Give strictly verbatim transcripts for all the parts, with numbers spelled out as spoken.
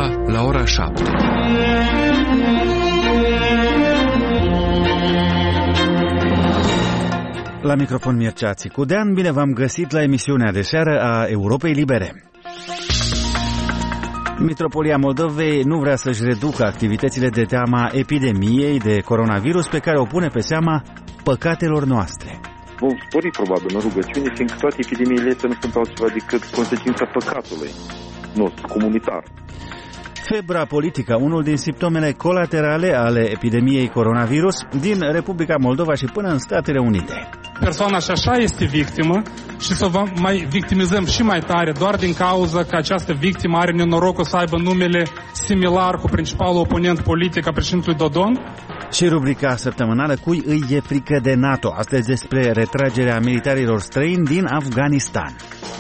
Europa la ora șapte. La microfon Mircea Țicudean, bine v-am găsit la emisiunea de seară a Europei Libere. Mitropolia Moldovei nu vrea să-și reducă activitățile de teama epidemiei de coronavirus pe care o pune pe seama păcatelor noastre. Vom spori probabil în rugăciune, fiindcă toate epidemiile astea nu sunt altceva decât consecința păcatului nostru comunitar. Febra politică, unul din simptomele colaterale ale epidemiei coronavirus din Republica Moldova și până în Statele Unite. Persoana și așa este victimă și să vă mai victimizăm și mai tare doar din cauza că această victimă are nenorocul să aibă numele similar cu principalul oponent politic a președintelui Dodon. Și rubrica săptămânală Cui îi e frică de NATO, astăzi despre retragerea militarilor străini din Afganistan.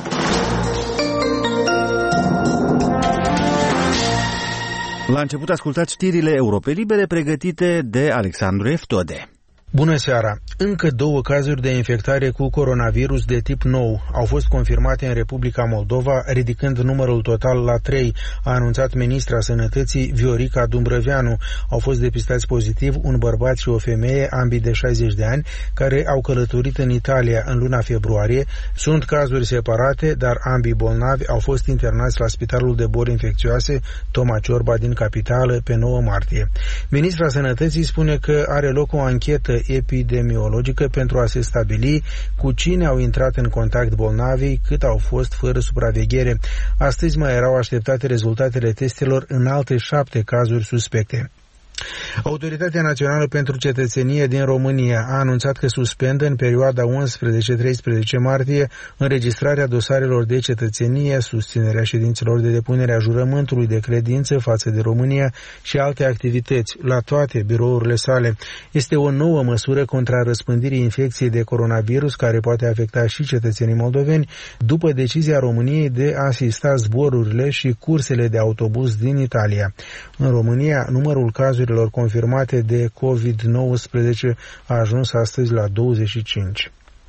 La început ascultați știrile Europei Libere pregătite de Alexandru Eftode. Bună seara! Încă două cazuri de infectare cu coronavirus de tip nou au fost confirmate în Republica Moldova, ridicând numărul total la trei, a anunțat ministra Sănătății Viorica Dumbrăveanu. Au fost depistați pozitiv un bărbat și o femeie, ambii de șaizeci de ani, care au călătorit în Italia în luna februarie. Sunt cazuri separate, dar ambii bolnavi au fost internați la Spitalul de Boli Infecțioase Toma Ciorba din capitală pe nouă martie. Ministra Sănătății spune că are loc o anchetă epidemiologică pentru a se stabili cu cine au intrat în contact bolnavii, cât au fost fără supraveghere. Astăzi mai erau așteptate rezultatele testelor în alte șapte cazuri suspecte. Autoritatea Națională pentru Cetățenie din România a anunțat că suspendă în perioada unsprezece-treisprezece martie înregistrarea dosarelor de cetățenie, susținerea ședințelor de depunere a jurământului de credință față de România și alte activități la toate birourile sale. Este o nouă măsură contra răspândirii infecției de coronavirus care poate afecta și cetățenii moldoveni după decizia României de a asista zborurile și cursele de autobuz din Italia. În România, numărul cazurilor confirmate de covid nouăsprezece a ajuns astăzi la douăzeci și cinci.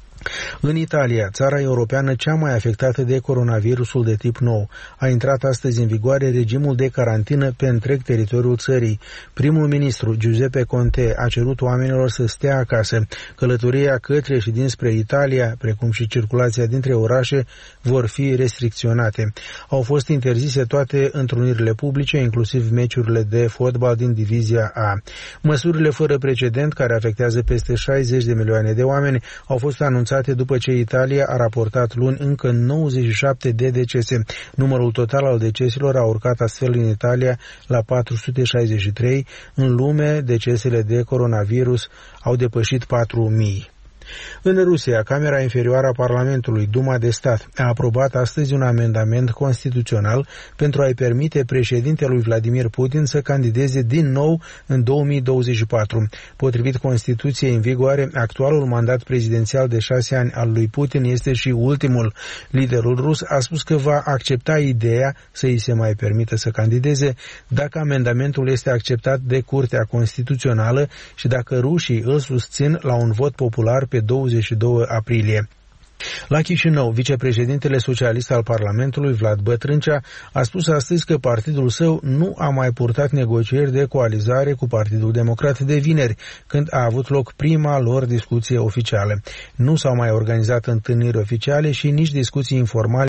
În Italia, țara europeană cea mai afectată de coronavirusul de tip nou, a intrat astăzi în vigoare regimul de carantină pe întreg teritoriul țării. Primul ministru, Giuseppe Conte, a cerut oamenilor să stea acasă. Călătoria către și dinspre Italia, precum și circulația dintre orașe, vor fi restricționate. Au fost interzise toate întrunirile publice, inclusiv meciurile de fotbal din divizia A. Măsurile fără precedent, care afectează peste șaizeci de milioane de oameni, au fost anunțate după ce Italia a raportat luni încă nouăzeci și șapte de decese. Numărul total al deceselor a urcat astfel în Italia la patru sute șaizeci și trei. În lume, decesele de coronavirus au depășit patru mii. În Rusia, Camera Inferioară a Parlamentului, Duma de Stat, a aprobat astăzi un amendament constituțional pentru a-i permite președintelui Vladimir Putin să candideze din nou în două mii douăzeci și patru. Potrivit Constituției în vigoare, actualul mandat prezidențial de șase ani al lui Putin este și ultimul. Liderul rus a spus că va accepta ideea să îi se mai permită să candideze dacă amendamentul este acceptat de Curtea Constituțională și dacă rușii îl susțin la un vot popular pe douăzeci și doi aprilie. La Chișinău, vicepreședintele socialist al Parlamentului, Vlad Bătrâncea, a spus astăzi că partidul său nu a mai purtat negocieri de coalizare cu Partidul Democrat de vineri, când a avut loc prima lor discuție oficială. Nu s-au mai organizat întâlniri oficiale și nici discuții informale